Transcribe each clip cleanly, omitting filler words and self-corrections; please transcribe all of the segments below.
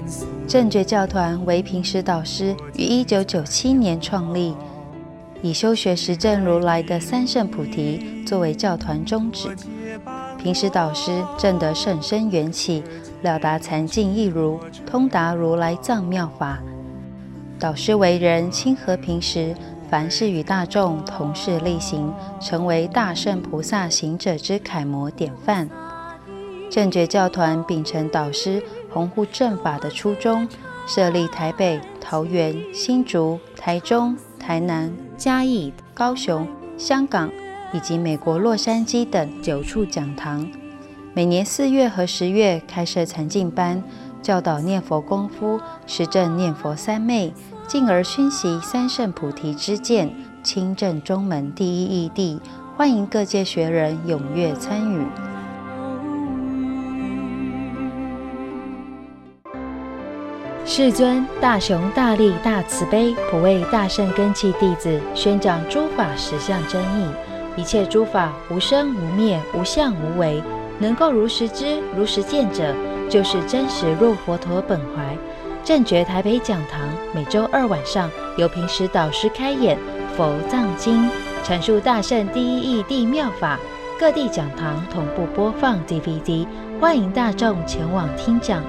正觉教团为平时导师于1997年创立，以修学实证如来的三圣菩提作为教团宗旨。平时导师证得甚深缘起，了达禅境义如，通达如来藏妙法。导师为人亲和平时，凡事与大众同事力行，成为大圣菩萨行者之楷模典范。正觉教团秉承导师弘护正法的初衷，设立台北、桃园、新竹、台中、台南、嘉义、高雄、香港以及美国洛杉矶等9处讲堂。每年4月和10月开设禅净班，教导念佛功夫，实证念佛三昧，进而熏习三圣菩提之见，亲证中门第一义谛，欢迎各界学人踊跃参与。世尊大雄大力大慈悲，普为大圣根器弟子，宣讲诸法实相真义。一切诸法无生无灭，无相无为，能够如实知如实见者，就是真实入佛陀本怀。正觉台北讲堂每周2晚上由平时导师开演佛藏经，阐述大圣第一义谛妙法，各地讲堂同步播放 DVD， 欢迎大众前往听讲。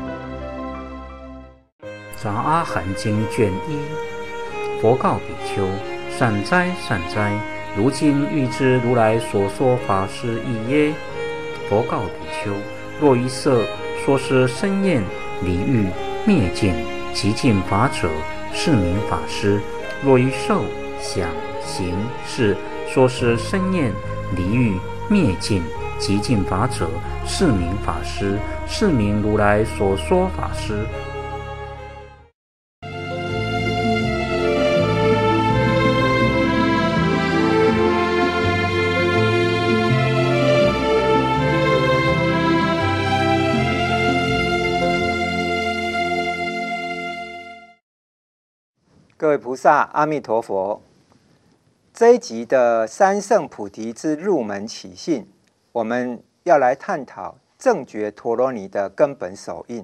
杂阿含经卷1，佛告比丘：善哉善哉，如今欲知如来所说法是义耶？佛告比丘：若于色说是生厌离欲灭尽极尽法者，是名法师；若于受想行识说是生厌离欲灭尽极尽法者，是名法师，是名如来所说法师。 各位菩萨，阿弥陀佛。这一集的三圣菩提之入门起信，我们要来探讨正觉陀罗尼的根本手印。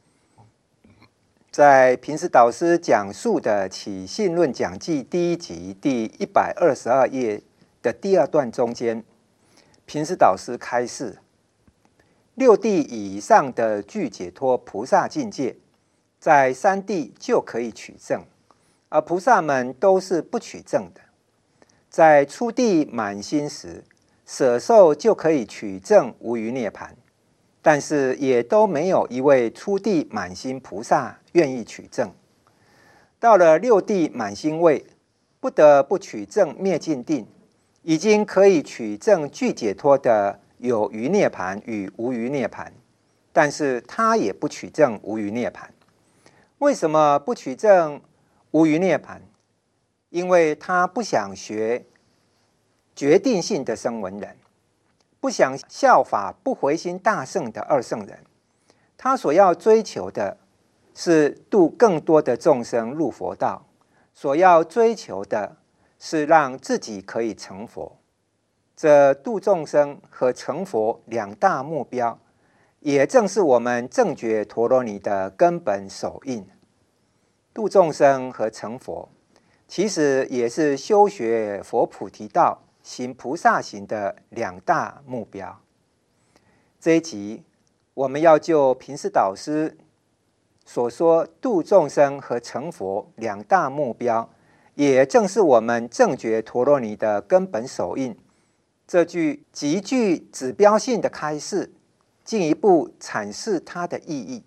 在平时导师讲述的起信论讲记第1集第122页的第2段中间，平时导师开示，6地以上的具解脱菩萨境界，在3地就可以取证。而菩萨们都是不取证的，在初地满心时，舍受就可以取证无余涅槃，但是也都没有一位初地满心菩萨愿意取证。到了6地满心位，不得不取证灭尽定，已经可以取证具解脱的有余涅槃与无余涅槃，但是他也不取证无余涅槃。为什么不取证无余涅槃？因为他不想学决定性的声闻人，不想效法不回心大圣的二圣人。他所要追求的是度更多的众生入佛道，所要追求的是让自己可以成佛。这度众生和成佛2大目标，也正是我们正觉陀罗尼的根本手印。度众生和成佛，其实也是修学佛菩提道、行菩萨行的2大目标。这一集，我们要就平时导师所说度众生和成佛2大目标，也正是我们正觉陀罗尼的根本手印，这句极具指标性的开示，进一步阐释它的意义。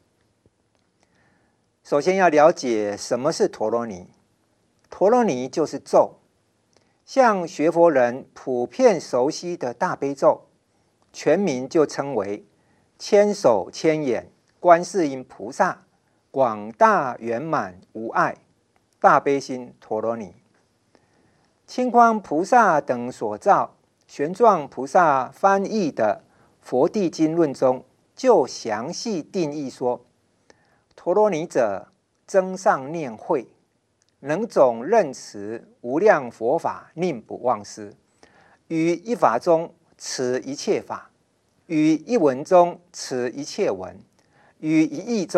首先要了解什么是陀罗尼。陀罗尼就是咒，像学佛人普遍熟悉的大悲咒，全名就称为千手千眼观世音菩萨广大圆满无碍大悲心陀罗尼。清光菩萨等所造玄奘菩萨翻译的《佛地经论》中就详细定义说，陀罗尼者，增上念慧，能总任持无量佛法，宁不忘失。于一法中持一切法，于一文中持一切文，于一义中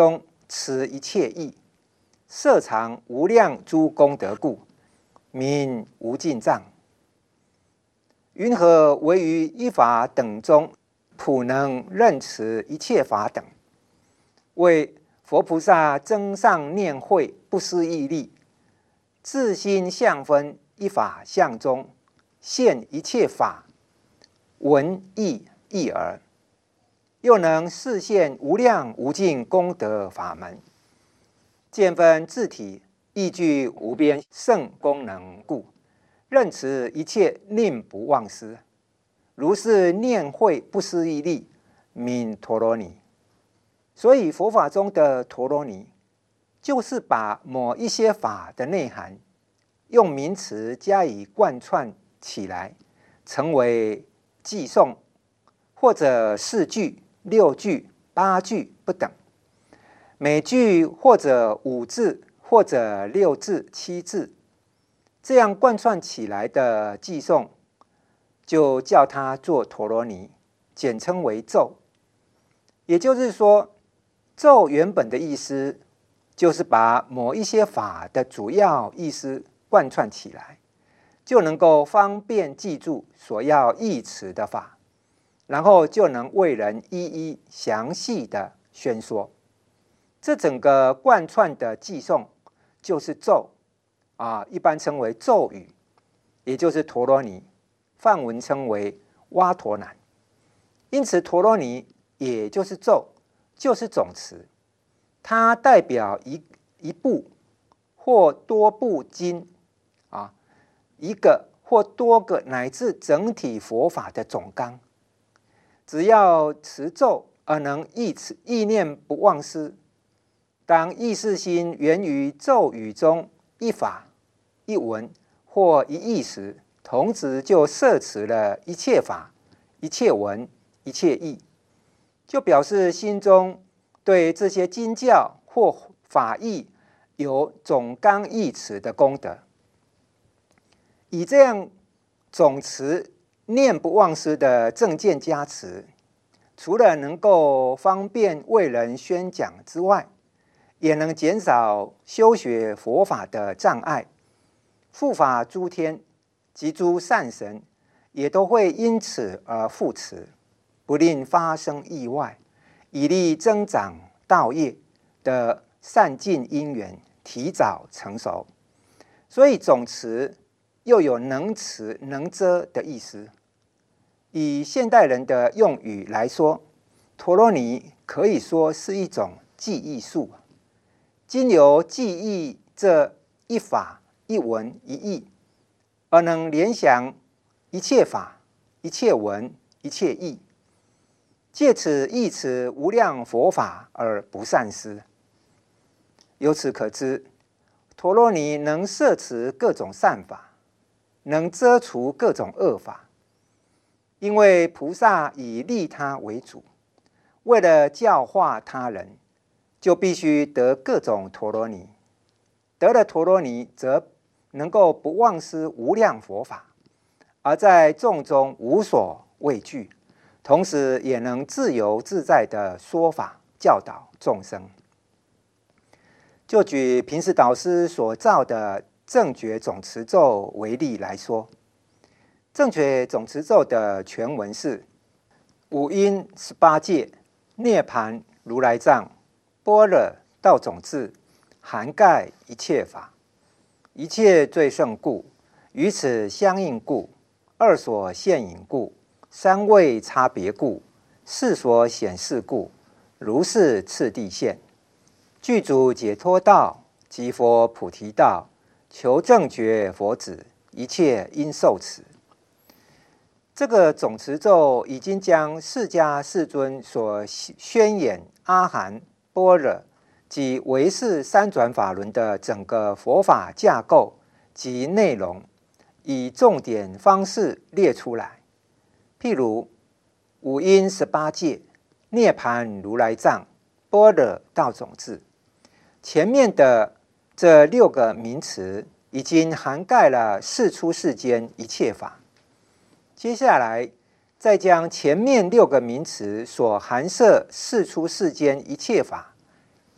持一切义，摄藏无量诸功德故，名无尽藏。云何为于一法等中，普能任持一切法等？为佛菩萨增上念慧不思议力，自心相分一法相中，现一切法闻义义耳，又能示现无量无尽功德法门，见分自体，亦具无边圣功能故，任持一切令不忘失。如是念慧不思议力，名陀罗尼。所以佛法中的陀罗尼，就是把某一些法的内涵，用名词加以贯串起来，成为偈颂，或者4句、6句、8句不等，每句或者5字，或者6字、7字，这样贯串起来的偈颂，就叫它做陀罗尼，简称为咒。也就是说，咒原本的意思，就是把某一些法的主要意思贯串起来，就能够方便记住所要义持的法，然后就能为人一一详细的宣说。这整个贯串的偈颂就是咒一般称为咒语，也就是陀罗尼，梵文称为哇陀南。因此陀罗尼也就是咒，就是总持，它代表一部或多部经一个或多个乃至整体佛法的总纲。只要持咒而能意念不忘失，当意识心源于咒语中一法一文或一义时，同时就摄持了一切法、一切文、一切义，就表示心中对这些经教或法义有总纲义持的功德。以这样总持念不忘失的正见加持，除了能够方便为人宣讲之外，也能减少修学佛法的障碍，护法诸天及诸善神也都会因此而护持，不令发生意外，以利增长道业的善尽因缘提早成熟。所以总持又有能持能遮的意思。以现代人的用语来说，陀罗尼可以说是一种记忆术，经由记忆这一法一文一义，而能联想一切法、一切文、一切义，借此忆持无量佛法而不散失。由此可知，陀罗尼能摄持各种善法，能遮除各种恶法。因为菩萨以利他为主，为了教化他人，就必须得各种陀罗尼。得了陀罗尼，则能够不忘失无量佛法，而在众中无所畏惧，同时也能自由自在的说法教导众生。就举平时导师所造的正觉总持咒为例来说，正觉总持咒的全文是：五因18界，涅盘如来藏，般若道种智，涵盖一切法，一切最胜故，与此相应故，二所现影故，三位差别故，四所显示故，如是次第现，具足解脱道及佛菩提道，求正觉佛子，一切应受持。这个总持咒已经将释迦世尊所宣演阿含、般若及唯识三转法轮的整个佛法架构及内容，以重点方式列出来。譬如五因18界、涅盘如来藏、般若道种智，前面的这6个名词已经涵盖了世出世间一切法。接下来再将前面6个名词所含摄世出世间一切法，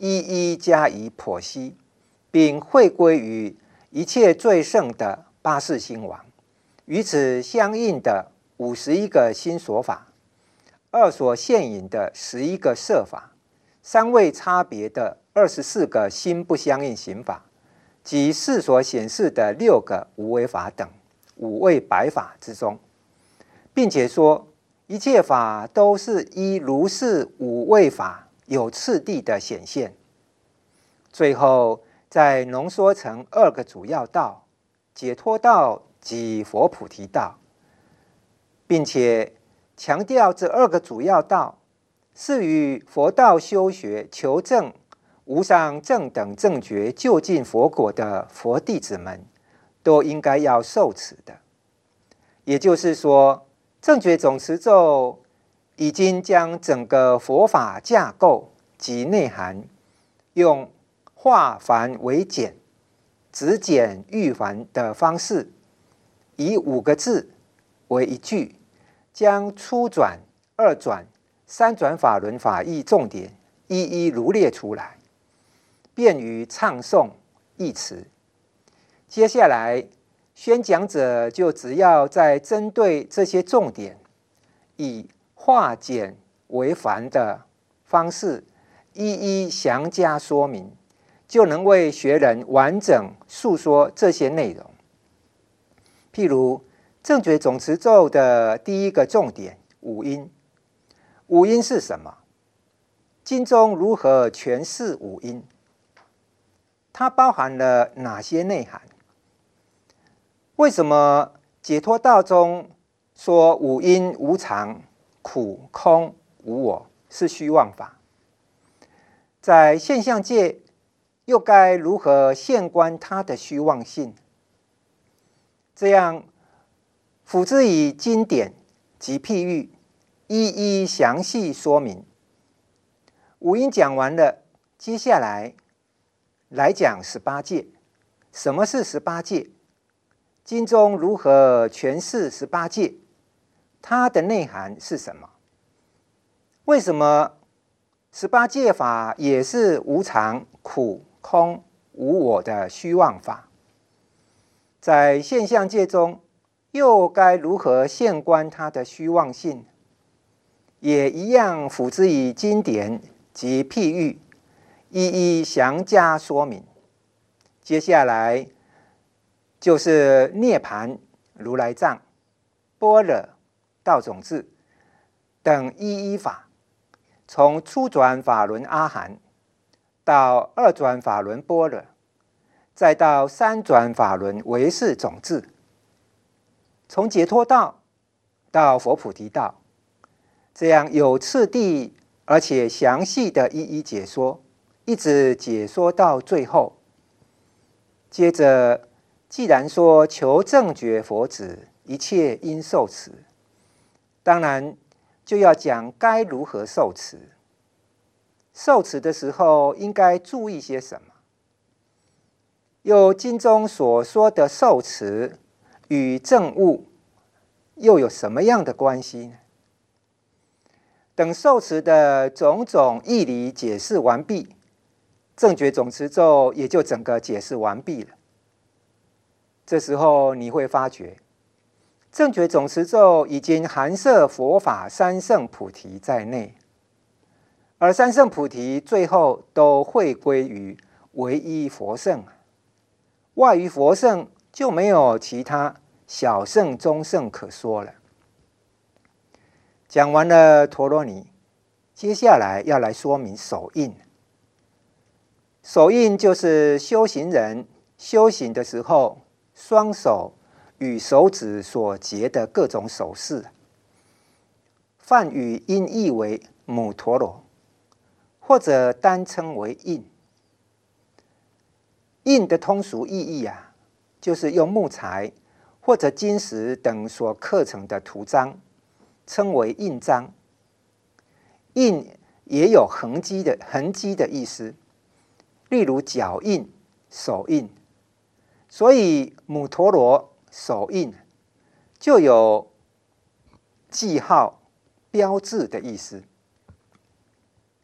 一一加以剖析，并汇归于一切最胜的八世心王，与此相应的51个心所法，二所现引的11个摄法，三位差别的24个心不相应行法，及四所显示的6个无为法等5位百法之中，并且说一切法都是依如是5位法有次第的显现，最后再浓缩成2个主要道：解脱道及佛菩提道，并且强调这2个主要道是与佛道修学求证无上正等正觉究竟佛果的佛弟子们都应该要受持的。也就是说，正觉总持咒已经将整个佛法架构及内涵，用化繁为简、只简喻繁的方式，以5个字为一句，将初转、2转、3转法轮法义重点一一罗列出来，便于唱诵译词。接下来，宣讲者就只要在针对这些重点，以化简为繁的方式，一一详加说明，就能为学人完整述说这些内容。譬如正觉总持咒的第1个重点五音，五音是什么？经中如何诠释五音？它包含了哪些内涵？为什么解脱道中说五音无常、苦、空、无我是虚妄法？在现象界又该如何现观它的虚妄性？这样辅之以经典及譬喻，一一详细说明。五音讲完了，接下来讲18戒。什么是18戒？经中如何诠释18戒？它的内涵是什么？为什么18戒法也是无常、苦、空、无我的虚妄法？在现象界中，又该如何现观它的虚妄性？也一样辅之以经典及譬喻，一一详加说明。接下来就是涅盘、如来藏、般若、道种智等一法，从初转法轮阿含到2转法轮般若，再到3转法轮唯识种智，从解脱道到佛菩提道，这样有次第而且详细的一一解说，一直解说到最后。接着，既然说求正觉佛子，一切应受持，当然就要讲该如何受持。受持的时候应该注意些什么？又经中所说的受持与证悟又有什么样的关系呢？等受持的种种义理解释完毕，正觉总持咒也就整个解释完毕了。这时候你会发觉，正觉总持咒已经含摄佛法三圣菩提在内，而三圣菩提最后都汇归于唯一佛圣，外于佛圣就没有其他小圣、中圣可说了。讲完了陀罗尼，接下来要来说明手印。手印就是修行人修行的时候，双手与手指所结的各种手势。梵语音译为母陀罗，或者单称为印。印的通俗意义就是用木材或者金石等所刻成的图章，称为印章。印也有痕迹的意思，例如脚印、手印。所以母陀罗手印就有记号、标志的意思。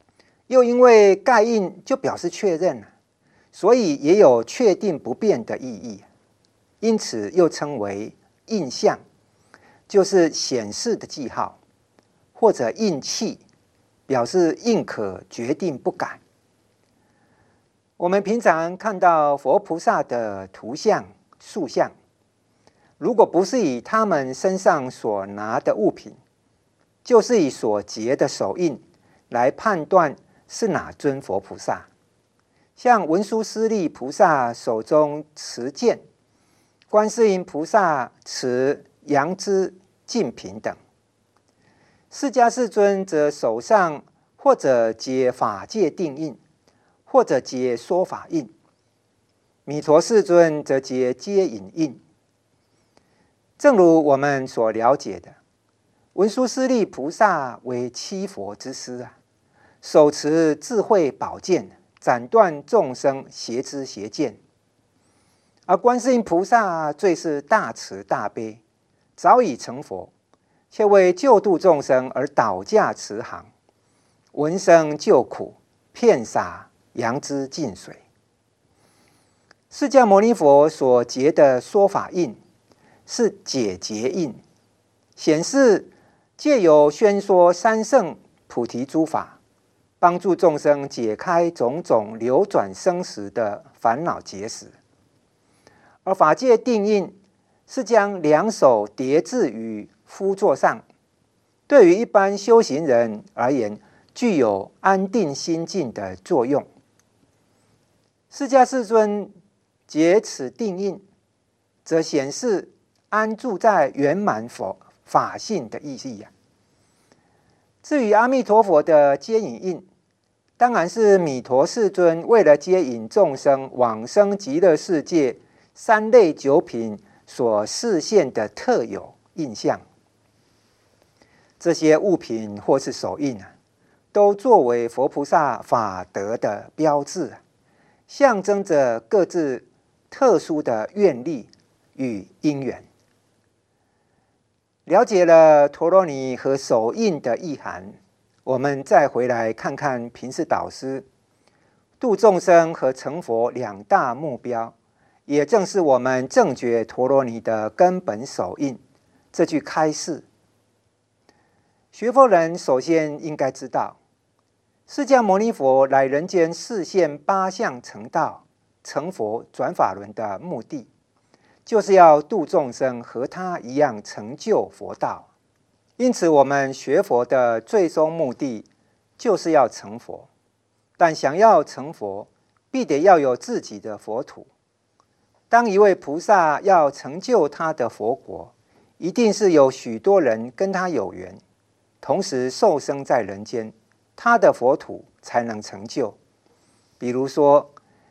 又因为盖印就表示确认了，所以也有确定不变的意义，因此又称为印象，就是显示的记号，或者印器，表示印可决定不改。我们平常看到佛菩萨的图像、塑像，如果不是以他们身上所拿的物品，就是以所结的手印来判断是哪尊佛菩萨。像文殊师利菩萨手中持剑，观世音菩萨持杨枝、净瓶等。释迦世尊则手上或者结法界定印，或者结说法印；弥陀世尊则结接引印。正如我们所了解的，文殊师利菩萨为七佛之师手持智慧宝剑，斩断众生邪知邪见。而观世音菩萨最是大慈大悲，早已成佛，却为救度众生而倒驾慈航，闻声救苦，遍洒杨枝净水。释迦牟尼佛所结的说法印是解结印，显示借由宣说三圣菩提诸法，帮助众生解开种种流转生死的烦恼结识。而法界定印是将两手叠置于敷座上，对于一般修行人而言，具有安定心境的作用。释迦世尊结此定印，则显示安住在圆满法性的意义至于阿弥陀佛的接引印，当然是弥陀世尊为了接引众生往生极乐世界三类九品所示现的特有印象。这些物品或是手印都作为佛菩萨法德的标志，象征着各自特殊的愿力与因缘。了解了陀罗尼和手印的意涵，我们再回来看看平师导师度众生和成佛两大目标，也正是我们正觉陀罗尼的根本手印这句开示。学佛人首先应该知道，释迦牟尼佛来人间示现八相成道、成佛转法轮的目的，就是要度众生和他一样成就佛道。因此我们学佛的最终目的就是要成佛，但想要成佛，必得要有自己的佛土。当一位菩萨要成就他的佛国，一定是有许多人跟他有缘，同时受生在人间，他的佛土才能成就。比如说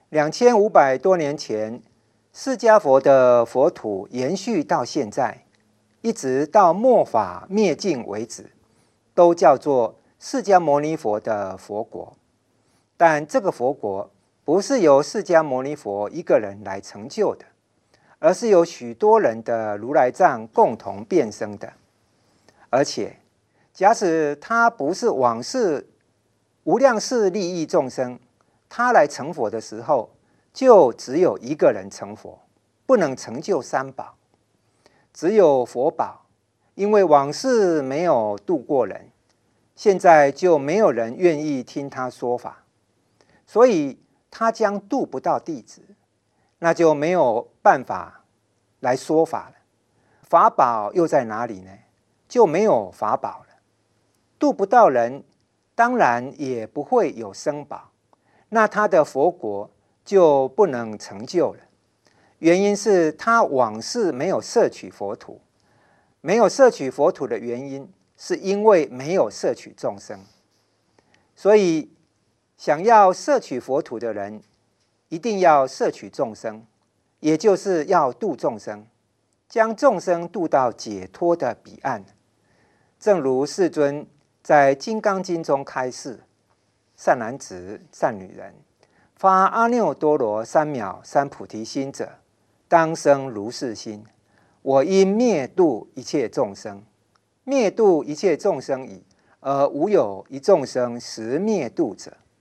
2500多年前，释迦佛的佛土延续到现在，一直到末法灭尽为止，都叫做释迦牟尼佛的佛国。但这个佛国不是由释迦牟尼佛一个人来成就的，而是由许多人的如来藏共同变生的。而且假使他不是往世无量世利益众生，他来成佛的时候，就只有一个人成佛，不能成就三宝，只有佛宝。因为往世没有度过人，现在就没有人愿意听他说法，所以他将度不到弟子，那就没有办法来说法了。法宝又在哪里呢？就没有法宝了。度不到人，当然也不会有生宝，那他的佛国就不能成就了。原因是他往世没有摄取佛土，没有摄取佛土的原因，是因为没有摄取众生。所以想要摄取佛土的人，一定要摄取众生，也就是要度众生，将众生度到解脱的彼岸。正如世尊在《金刚经》中开示：善男子、善女人，发阿耨多罗三藐三菩提心者，当生如是心。我因灭度一切众生，灭度一切众生已，而无有一众生实灭度者。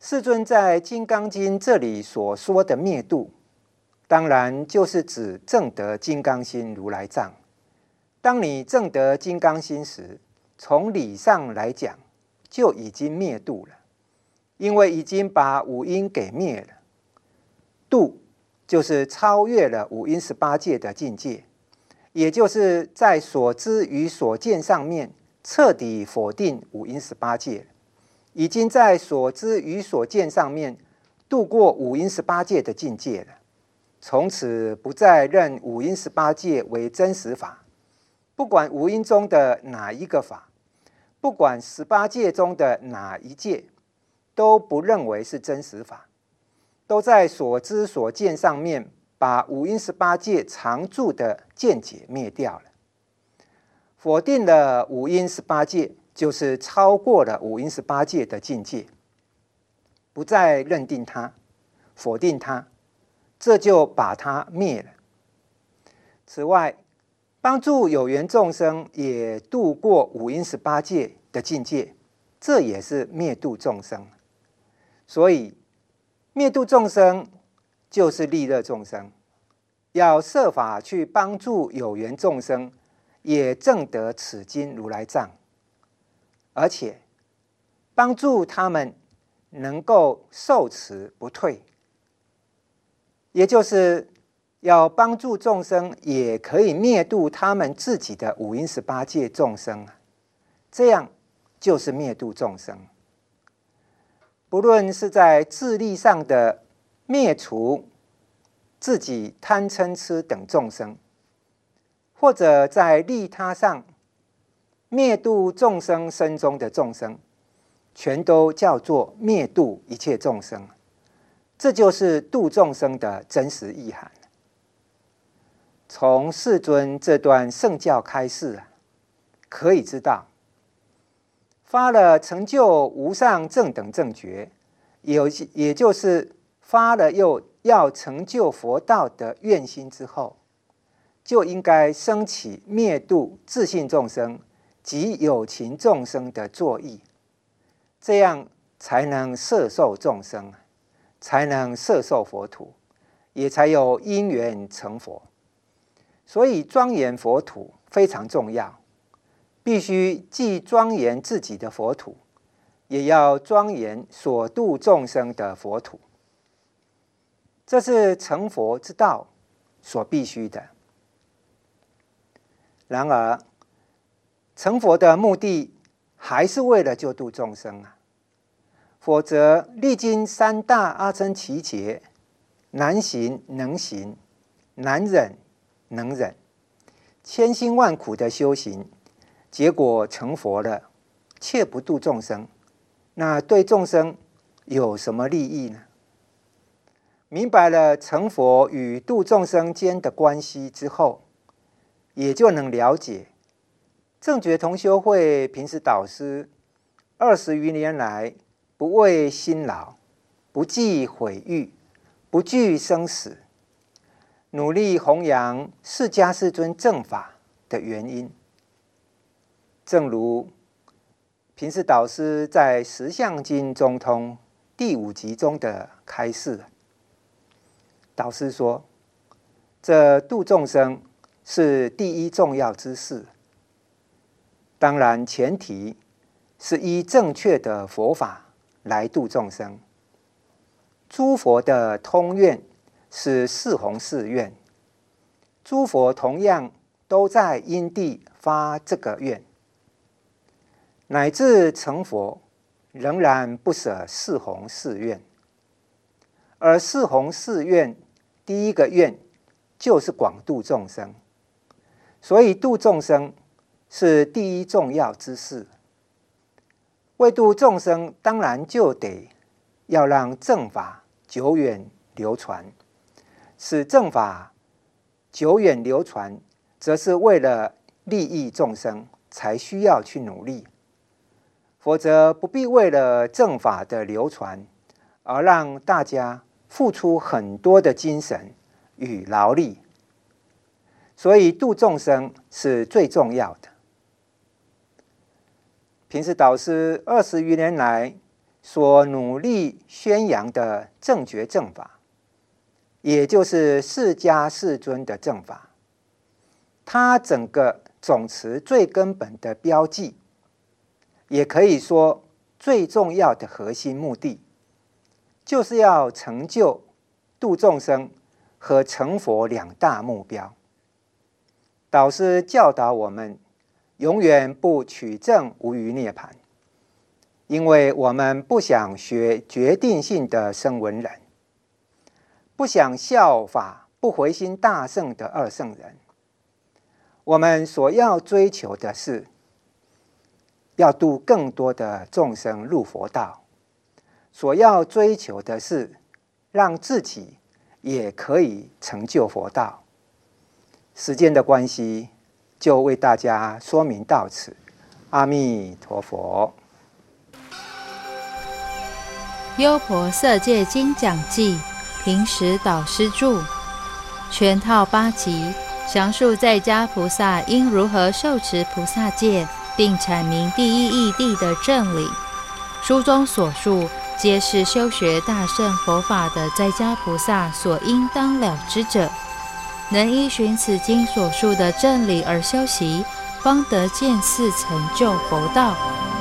世尊在《金刚经》这里所说的灭度，当然就是指证得金刚心如来藏。当你证得金刚心时，从理上来讲，就已经灭度了，因为已经把五阴给灭了。度就是超越了五阴18界的境界，也就是在所知与所见上面彻底否定五阴18界，已经在所知与所见上面度过五阴18界的境界了，从此不再认五阴18界为真实法，不管五阴中的哪一个法，不管18界中的哪一界，都不认为是真实法，都在所知所见上面把五阴18界常住的见解灭掉了，否定了五阴18界，就是超过了五阴18界的境界，不再认定它，否定它，这就把它灭了。此外，帮助有缘众生也度过五阴18界的境界，这也是灭度众生。所以灭度众生就是利乐众生，要设法去帮助有缘众生也证得此经如来藏，而且帮助他们能够受持不退，也就是要帮助众生也可以灭度他们自己的五阴18界众生，这样就是灭度众生。不论是在自利上的灭除自己贪嗔痴等众生，或者在利他上灭度众生身中的众生，全都叫做灭度一切众生。这就是度众生的真实意涵。从世尊这段圣教开示可以知道，发了成就无上正等正觉，也就是发了又要成就佛道的愿心之后，就应该升起灭度自信众生及有情众生的作意，这样才能摄受众生，才能摄受佛土，也才有因缘成佛。所以庄严佛土非常重要，必须既庄严自己的佛土，也要庄严所度众生的佛土。这是成佛之道所必须的。然而，成佛的目的还是为了救度众生否则历经3大阿僧祇劫，难行能行，难忍能忍，千辛万苦的修行，结果成佛了，却不度众生，那对众生有什么利益呢？明白了成佛与度众生间的关系之后，也就能了解正觉同修会平时导师20余年来不畏辛劳，不计毁誉，不惧生死，努力弘扬释迦世尊正法的原因。正如平时导师在《十相经中通》第5集中的开示，导师说，这度众生是第一重要之事，当然前提是依正确的佛法来度众生。诸佛的通愿是四弘誓愿，诸佛同样都在因地发这个愿，乃至成佛仍然不舍四弘誓愿。而四弘誓愿第一个愿就是广度众生，所以度众生是第一重要之事。为度众生，当然就得要让正法久远流传，使正法久远流传，则是为了利益众生才需要去努力，否则不必为了正法的流传而让大家付出很多的精神与劳力。所以度众生是最重要的。平时导师20余年来所努力宣扬的正觉正法，也就是释迦世尊的正法，它整个总持最根本的标记，也可以说最重要的核心目的，就是要成就度众生和成佛两大目标。导师教导我们，永远不取证无余涅槃，因为我们不想学决定性的声闻人，不想效法不回心大圣的二圣人。我们所要追求的是，要度更多的众生入佛道，所要追求的是，让自己也可以成就佛道。时间的关系，就为大家说明到此。阿弥陀佛。 优婆塞戒经讲记，平时导师著，全套8集，详述在家菩萨应如何受持菩萨戒，并阐明第一义谛的正理。书中所述，皆是修学大乘佛法的在家菩萨所应当了知者，能依循此经所述的正理而修习，方得见次成就佛道。